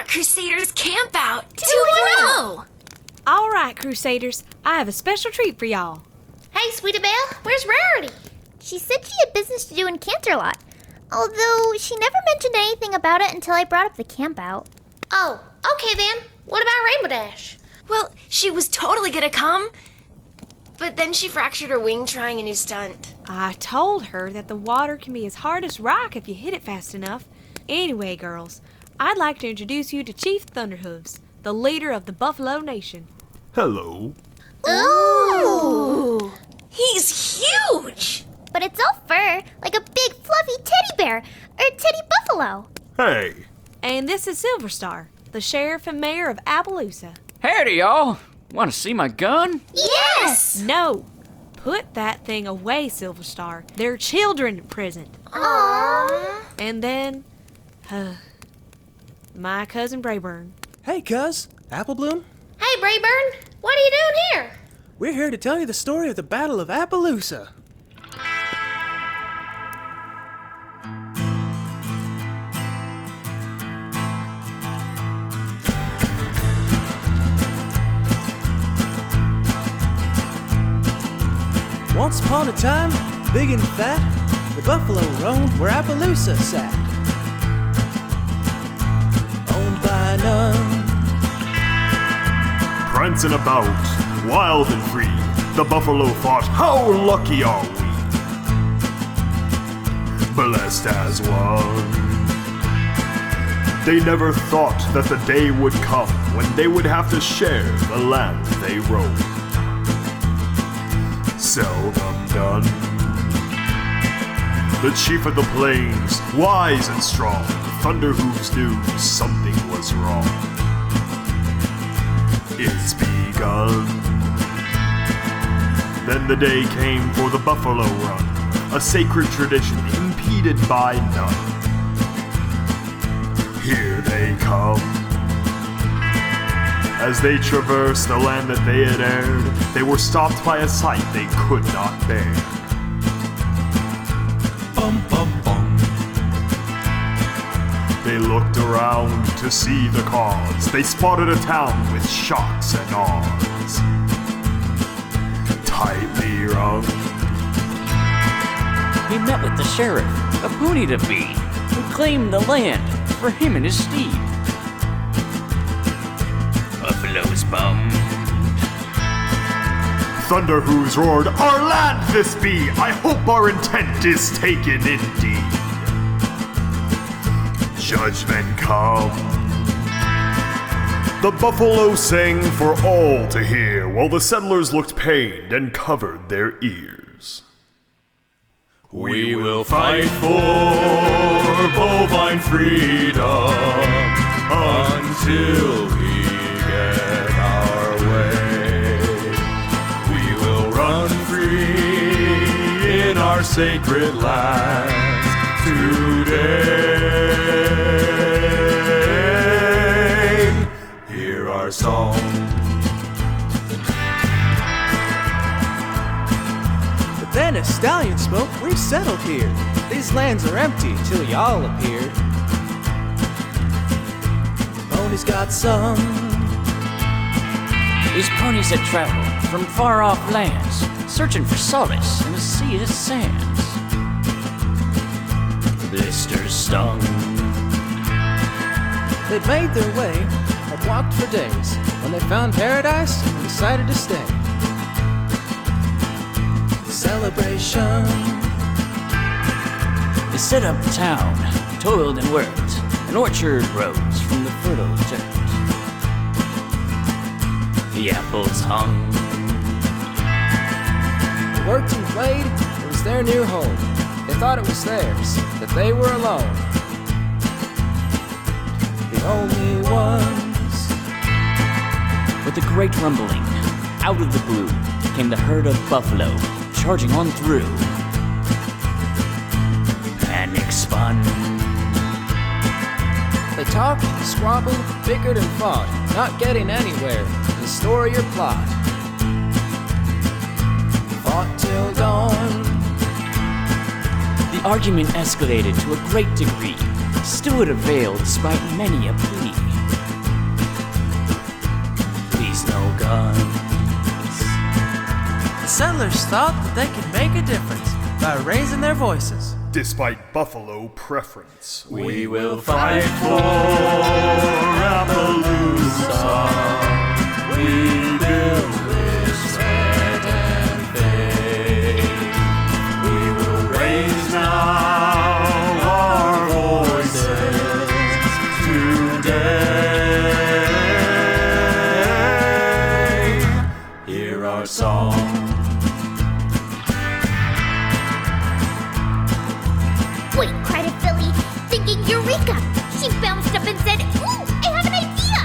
Smart Crusaders Camp Out 2.0! All right, Crusaders, I have a special treat for y'all. Hey, Sweetie Belle, where's Rarity? She said she had business to do in Canterlot, although she never mentioned anything about it until I brought up the camp out. Oh, okay then. What about Rainbow Dash? Well, she was totally gonna come, but then she fractured her wing trying a new stunt. I told her that the water can be as hard as rock if you hit it fast enough. Anyway, girls, I'd like to introduce you to Chief Thunderhooves, the leader of the Buffalo Nation. Hello. Ooh! He's huge! But it's all fur, like a big fluffy teddy bear, or teddy buffalo. Hey. And this is Silver Star, the sheriff and mayor of Appaloosa. Howdy, y'all. Want to see my gun? Yes! No! Put that thing away, Silver Star. There are children present. Aww. And then, my cousin Brayburn. Hey, cuz. Apple Bloom? Hey, Brayburn, what are you doing here? We're here to tell you the story of the Battle of Appaloosa. Once upon a time, big and fat, the buffalo roamed where Appaloosa sat. Owned by none. Prancing about, wild and free, the buffalo fought, how lucky are we? Blessed as one. They never thought that the day would come when they would have to share the land they roamed. Seldom done. The chief of the plains, wise and strong, Thunderhooves knew something was wrong. It's begun. Then the day came for the buffalo run, a sacred tradition impeded by none. Here they come. As they traversed the land that they had aired, they were stopped by a sight they could not bear. Bum, bum, bum. They looked around to see the cause. They spotted a town with shocks and awes, tightly rung. He met with the sheriff, a pony to be, who claimed the land for him and his steed. Buffalo's bummed. Thunderhooves roared, "Our land this be! I hope our intent is taken indeed." Judgment come. The buffalo sang for all to hear, while the settlers looked pained and covered their ears. We will fight for bovine freedom until we get our way. We will run free in our sacred lands today. Hear our song. But then as stallion spoke, we've settled here. These lands are empty till y'all appeared. Pony's got some. These ponies had traveled from far-off lands, searching for solace in a sea of sands. Blisters stung. They'd made their way, had walked for days, when they found paradise and decided to stay. Celebration. They set up town, toiled and worked, an orchard rose from the fertile dirt. The apples hung. They worked and played, it was their new home. They thought it was theirs, that they were alone. The only ones. With a great rumbling, out of the blue, came the herd of buffalo, charging on through. Panic spun. They talked, squabbled, bickered and fought, not getting anywhere in the story or plot. Fought till dawn. The argument escalated to a great degree, still it availed despite many a plea. guns. The settlers thought that they could make a difference by raising their voices. Despite buffalo preference, We will fight for Appaloosa. We build this land and faith. We will raise now our voices today. Hear our song. Wait, cried a filly, thinking Eureka! She bounced up and said, Ooh, I have an idea!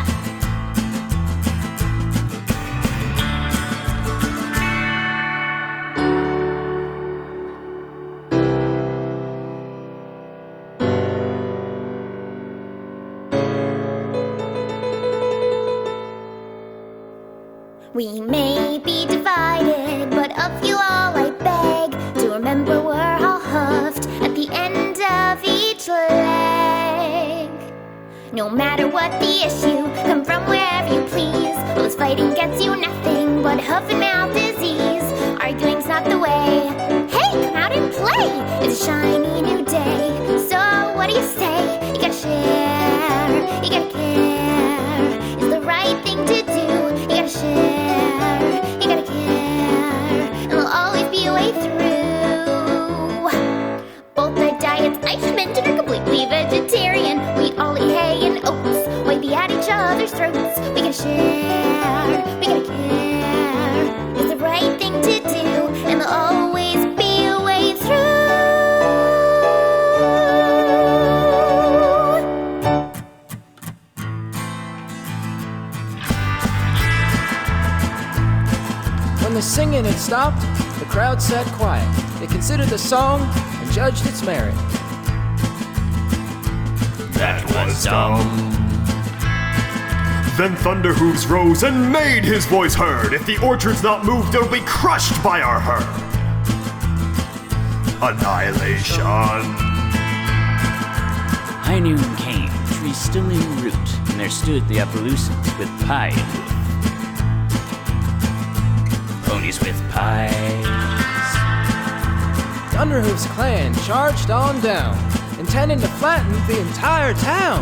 We may be divided, but of you all I beg to remember we're all hoofed at the end of each leg. No matter what the issue, come from wherever you please. All this fighting gets you nothing but hoof and mouth disease. Arguing's not the way. Hey, come out and play! It's a shiny new day. So what do you say? You gotta share, you gotta care. It's the right thing to do. You gotta share, you gotta care, and there'll always be a way through. Both our diets, Icemen are completely vegetarian. We all eat hay and oats, while we at each other's throats. We gotta share, we gotta care. It's the right thing to do, and there'll always be a way through. When the singing had stopped, the crowd sat quiet. They considered the song and judged its merit. That was dumb. then Thunderhooves rose and made his voice heard. If the orchard's not moved, it'll be crushed by our herd. Annihilation. High noon came, trees still in root, and there stood the Appaloosans with pie and hoof. Ponies with pies. Thunderhoof's clan charged on down, intending to flatten the entire town.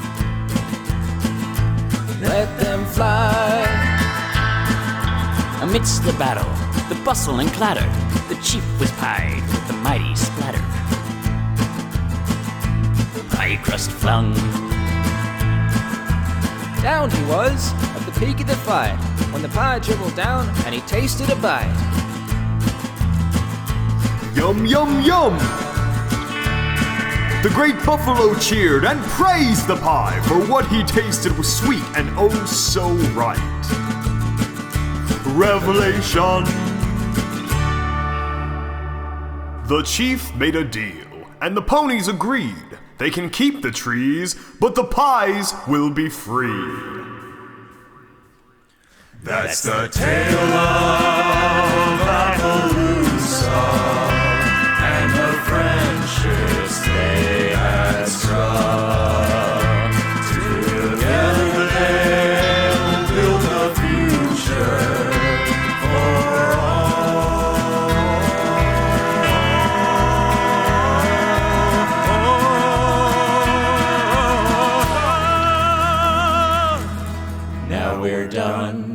Let them fly. Amidst the battle, the bustle and clatter, the chief was pied with the mighty splatter. Pie crust flung. Down he was, at the peak of the fight, when the pie dribbled down and he tasted a bite. Yum, yum, yum! The great buffalo cheered and praised the pie, for what he tasted was sweet and oh so right. Revelation. The chief made a deal, and the ponies agreed. They can keep the trees, but the pies will be free. That's the tale of Appaloosa and the friendships they had struck. Together they'll build a future for Now we're done.